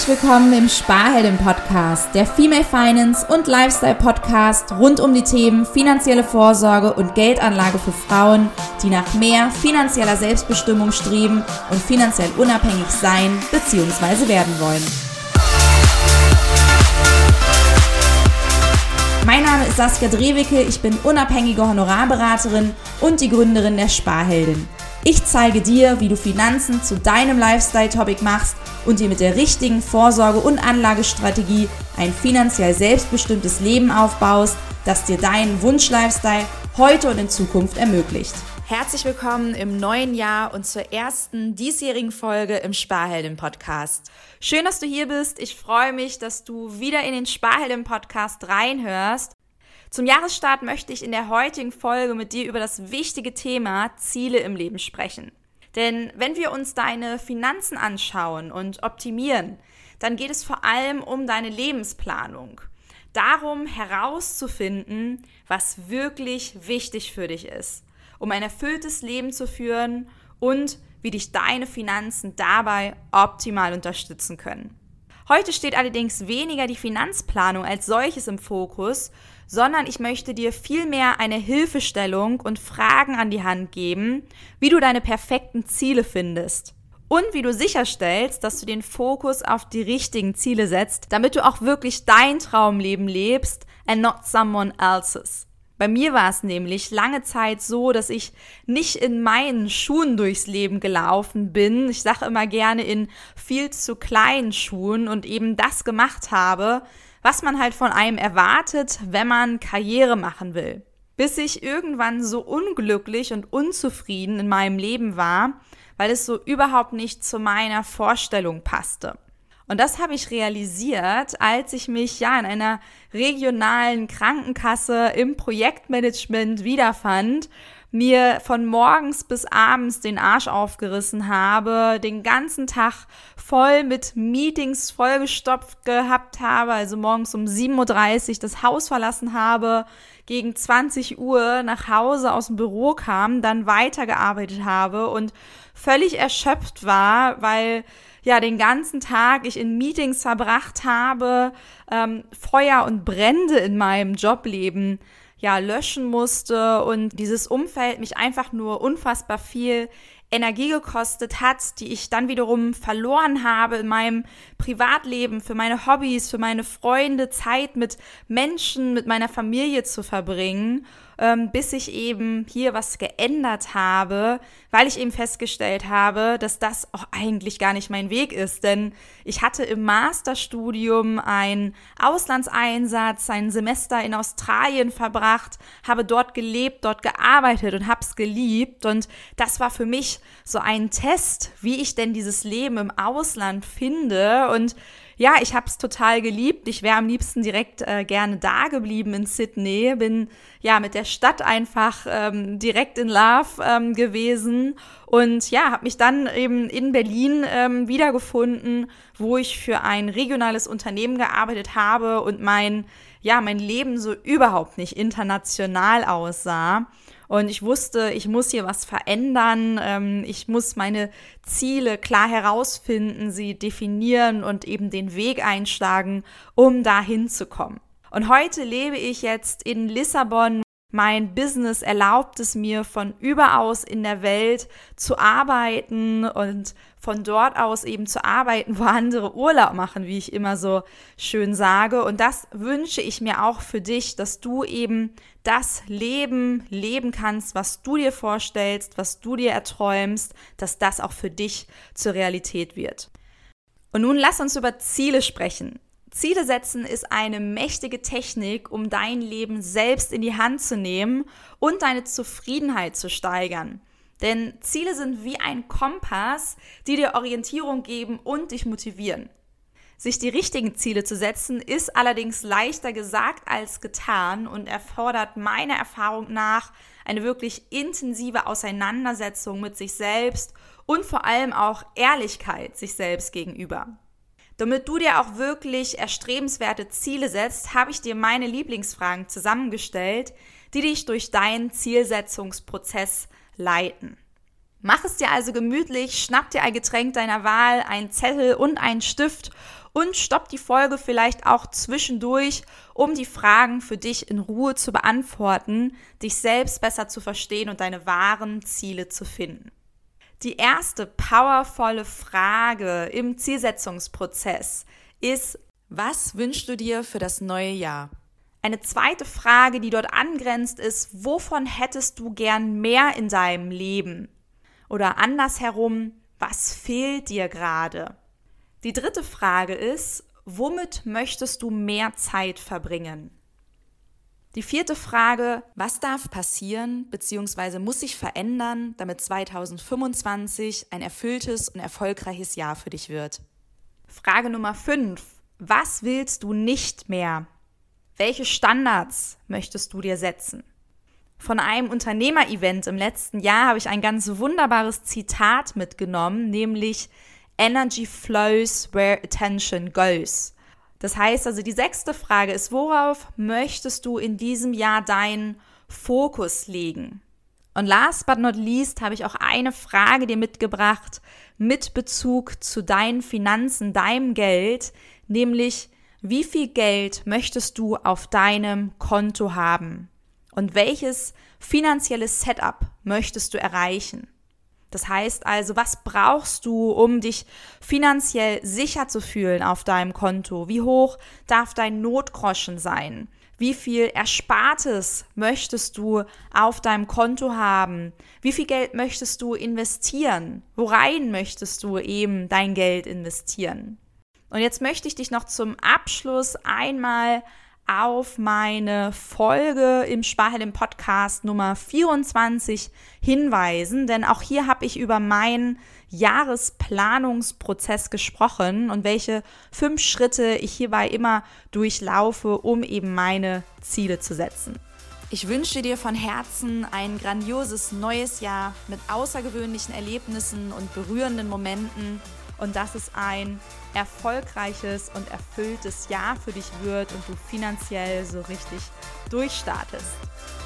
willkommen im Sparhelden-Podcast, der Female Finance und Lifestyle-Podcast rund um die Themen finanzielle Vorsorge und Geldanlage für Frauen, die nach mehr finanzieller Selbstbestimmung streben und finanziell unabhängig sein bzw. werden wollen. Mein Name ist Saskia Drewicke, ich bin unabhängige Honorarberaterin und die Gründerin der Sparheldin. Ich zeige dir, wie du Finanzen zu deinem Lifestyle-Topic machst und dir mit der richtigen Vorsorge- und Anlagestrategie ein finanziell selbstbestimmtes Leben aufbaust, das dir deinen Wunsch-Lifestyle heute und in Zukunft ermöglicht. Herzlich willkommen im neuen Jahr und zur ersten diesjährigen Folge im Sparhelden-Podcast. Schön, dass du hier bist. Ich freue mich, dass du wieder in den Sparhelden-Podcast reinhörst. Zum Jahresstart möchte ich in der heutigen Folge mit dir über das wichtige Thema Ziele im Leben sprechen. Denn wenn wir uns deine Finanzen anschauen und optimieren, dann geht es vor allem um deine Lebensplanung. Darum herauszufinden, was wirklich wichtig für dich ist, um ein erfülltes Leben zu führen und wie dich deine Finanzen dabei optimal unterstützen können. Heute steht allerdings weniger die Finanzplanung als solches im Fokus, sondern ich möchte dir vielmehr eine Hilfestellung und Fragen an die Hand geben, wie du deine perfekten Ziele findest und wie du sicherstellst, dass du den Fokus auf die richtigen Ziele setzt, damit du auch wirklich dein Traumleben lebst and not someone else's. Bei mir war es nämlich lange Zeit so, dass ich nicht in meinen Schuhen durchs Leben gelaufen bin. Ich sage immer gerne in viel zu kleinen Schuhen und eben das gemacht habe, was man halt von einem erwartet, wenn man Karriere machen will. Bis ich irgendwann so unglücklich und unzufrieden in meinem Leben war, weil es so überhaupt nicht zu meiner Vorstellung passte. Und das habe ich realisiert, als ich mich in einer regionalen Krankenkasse im Projektmanagement wiederfand, mir von morgens bis abends den Arsch aufgerissen habe, den ganzen Tag voll mit Meetings vollgestopft gehabt habe, also morgens um 7:30 Uhr das Haus verlassen habe, gegen 20 Uhr nach Hause aus dem Büro kam, dann weitergearbeitet habe und völlig erschöpft war, weil den ganzen Tag ich in Meetings verbracht habe, Feuer und Brände in meinem Jobleben löschen musste und dieses Umfeld mich einfach nur unfassbar viel Energie gekostet hat, die ich dann wiederum verloren habe in meinem Privatleben, für meine Hobbys, für meine Freunde, Zeit mit Menschen, mit meiner Familie zu verbringen, bis ich eben hier was geändert habe, weil ich eben festgestellt habe, dass das auch eigentlich gar nicht mein Weg ist. Denn ich hatte im Masterstudium einen Auslandseinsatz, ein Semester in Australien verbracht, habe dort gelebt, dort gearbeitet und habe es geliebt. Und das war für mich so ein Test, wie ich denn dieses Leben im Ausland finde. Und ich habe es total geliebt. Ich wäre am liebsten direkt gerne da geblieben in Sydney. Bin mit der Stadt einfach direkt in Love gewesen und habe mich dann eben in Berlin wiedergefunden, wo ich für ein regionales Unternehmen gearbeitet habe und mein Leben so überhaupt nicht international aussah. Und ich wusste, ich muss hier was verändern, ich muss meine Ziele klar herausfinden, sie definieren und eben den Weg einschlagen, um da hinzukommen. Und heute lebe ich jetzt in Lissabon. Mein Business erlaubt es mir, von überaus in der Welt zu arbeiten und von dort aus eben zu arbeiten, wo andere Urlaub machen, wie ich immer so schön sage. Und das wünsche ich mir auch für dich, dass du eben das Leben leben kannst, was du dir vorstellst, was du dir erträumst, dass das auch für dich zur Realität wird. Und nun lass uns über Ziele sprechen. Ziele setzen ist eine mächtige Technik, um dein Leben selbst in die Hand zu nehmen und deine Zufriedenheit zu steigern. Denn Ziele sind wie ein Kompass, die dir Orientierung geben und dich motivieren. Sich die richtigen Ziele zu setzen, ist allerdings leichter gesagt als getan und erfordert meiner Erfahrung nach eine wirklich intensive Auseinandersetzung mit sich selbst und vor allem auch Ehrlichkeit sich selbst gegenüber. Damit du dir auch wirklich erstrebenswerte Ziele setzt, habe ich dir meine Lieblingsfragen zusammengestellt, die dich durch deinen Zielsetzungsprozess leiten. Mach es dir also gemütlich, schnapp dir ein Getränk deiner Wahl, einen Zettel und einen Stift und stopp die Folge vielleicht auch zwischendurch, um die Fragen für dich in Ruhe zu beantworten, dich selbst besser zu verstehen und deine wahren Ziele zu finden. Die erste powervolle Frage im Zielsetzungsprozess ist: Was wünschst du dir für das neue Jahr? Eine zweite Frage, die dort angrenzt, ist: Wovon hättest du gern mehr in deinem Leben? Oder andersherum: Was fehlt dir gerade? Die dritte Frage ist: Womit möchtest du mehr Zeit verbringen? Die vierte Frage: Was darf passieren bzw. muss sich verändern, damit 2025 ein erfülltes und erfolgreiches Jahr für dich wird? Frage Nummer 5: Was willst du nicht mehr? Welche Standards möchtest du dir setzen? Von einem Unternehmer-Event im letzten Jahr habe ich ein ganz wunderbares Zitat mitgenommen, nämlich Energy flows where attention goes. Das heißt also, die 6. Frage ist: Worauf möchtest du in diesem Jahr deinen Fokus legen? Und last but not least habe ich auch eine Frage dir mitgebracht mit Bezug zu deinen Finanzen, deinem Geld, nämlich: Wie viel Geld möchtest du auf deinem Konto haben? Und welches finanzielles Setup möchtest du erreichen? Das heißt also, was brauchst du, um dich finanziell sicher zu fühlen auf deinem Konto? Wie hoch darf dein Notgroschen sein? Wie viel Erspartes möchtest du auf deinem Konto haben? Wie viel Geld möchtest du investieren? Worein möchtest du eben dein Geld investieren? Und jetzt möchte ich dich noch zum Abschluss einmal auf meine Folge im Sparhelden-Podcast Nummer 24 hinweisen, denn auch hier habe ich über meinen Jahresplanungsprozess gesprochen und welche 5 Schritte ich hierbei immer durchlaufe, um eben meine Ziele zu setzen. Ich wünsche dir von Herzen ein grandioses neues Jahr mit außergewöhnlichen Erlebnissen und berührenden Momenten und dass es ein erfolgreiches und erfülltes Jahr für dich wird und du finanziell so richtig durchstartest.